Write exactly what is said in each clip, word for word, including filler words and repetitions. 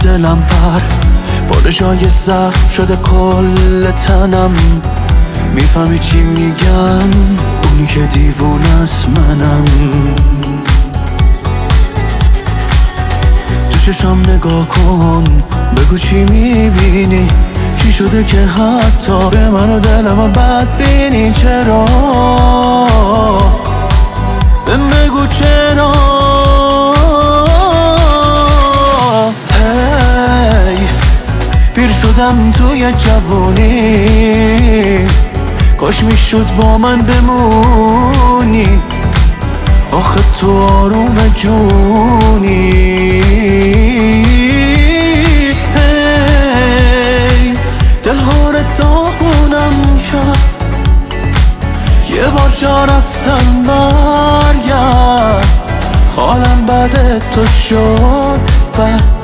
دلم پر بار جای زخم شده کل تنم. میفهمی چی میگم؟ اونی که دیوونه است منم. تو چشم نگاه کن بگو چی میبینی، چی شده که حتی به من و دلم بد بینی؟ چرا؟ بهم بگو چرا؟ حیف پیر شدم توی جوونی، کاش میشد با من بمونی. آخه تو آروم جونی. حیف دلهاره داغونم کرد، یه بار جا رفتن برگرد. حالم بده تو شد بد.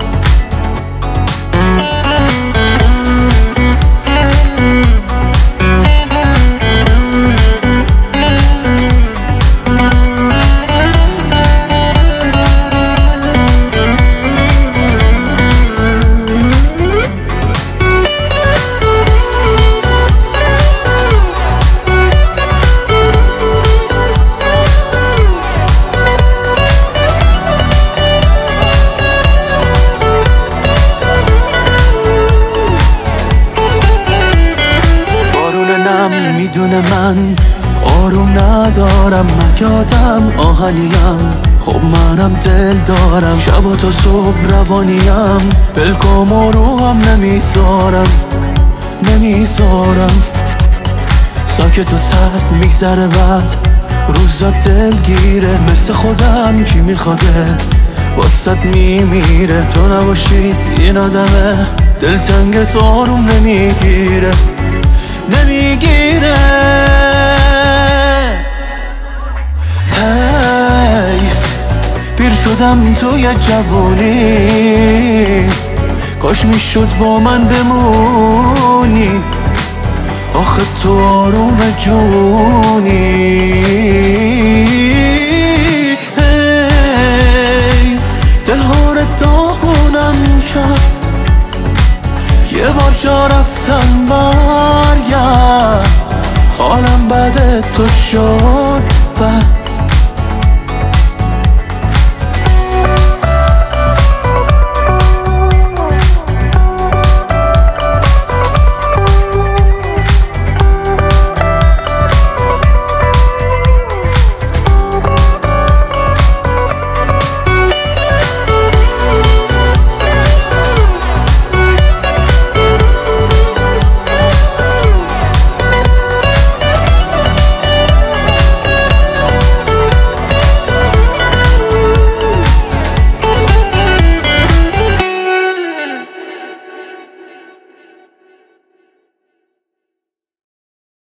میدونه من آروم ندارم، مگه آدم آهنیم؟ خب منم دل دارم، شب و تا صبح روانیم. بلکم و روحم نمیذارم نمیذارم ساکت و سرد میگذره، بعد روزا دلگیره. مثل خودم کی میخواده واسد میمیره. تو نباشی این آدمه دلتنگت آروم نمیگیره نمیگیره. حیف پیر شدم توی جوونی، کاش میشد با من بمونی. آخه تو آروم جونی. حیف دلهاره داغونم کرد، یه بار جا رفتن برگرد. حالم بده تو شد بد.